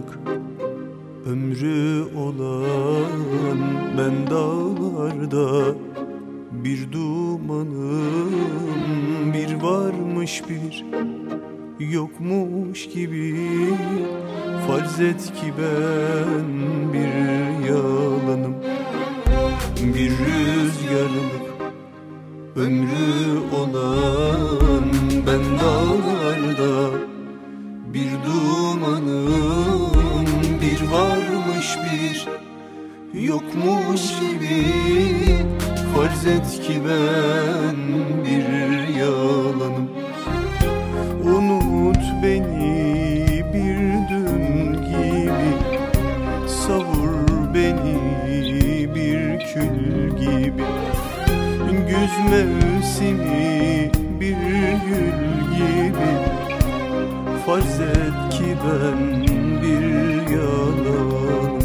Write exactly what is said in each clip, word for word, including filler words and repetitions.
yandık. Ömrü olan ben dağlarda bir dumanım, bir varmış bir yokmuş gibi. Farz et ki ben bir yalanım, bir rüzgarlık. Ömrü olan ben dağlarda bir dumanım, bir varmış bir yokmuş gibi. Farz et ki ben bir yalanım. Unut beni bir dün gibi, savur beni bir kül gibi. Güz mevsimi bir gül gibi. Farz et ki ben bir yalan.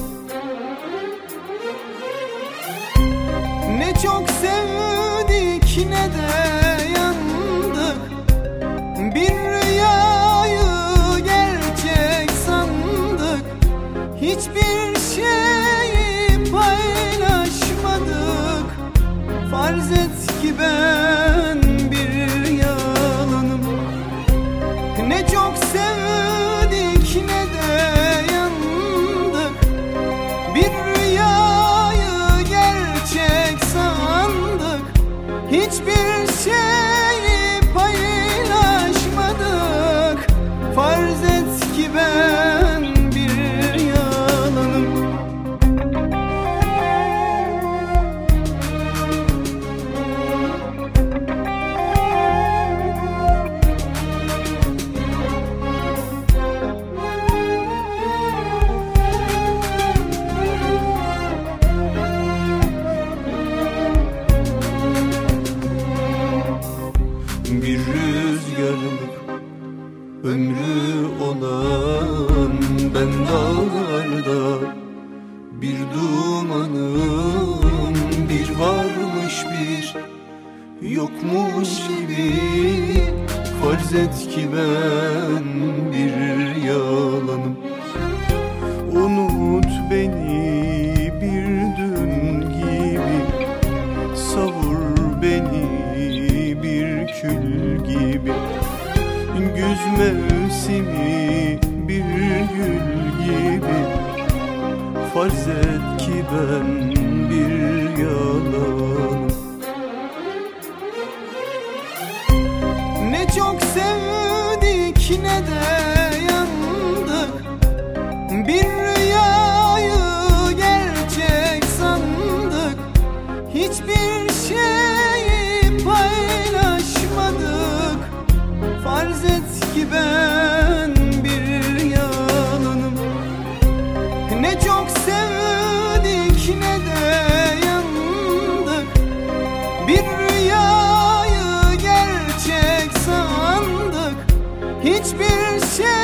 Ne çok sevdik ne de yandık. Bir rüyayı gerçek sandık. Hiçbir şeyi paylaşmadık. Farz et ki ben bir yalanım. Ne çok sevdik ne de yandık. Bir rüyayı gerçek sandık. Hiçbir şeyi paylaşmadık. Farz et ki ben bir yalanım. Bir rüzgarlık ömrü olan ben dağlarda bir dumanım, bir varmış bir yokmuş gibi. Farz et ki ben bir yalanım. Unut beni bir dün gibi, savur beni bir kül gibi. Güz mevsimi bir gül gibi. Farz et ki ben bir yalan. Ne çok sevdik ne de yandık. Bir rüyayı gerçek sandık. Hiçbir şeyi paylaşmadık. Farz et ki ben bir yalanım. Ne çok sevdik ne de yandık. Bir rüyayı gerçek sandık. Hiçbir şey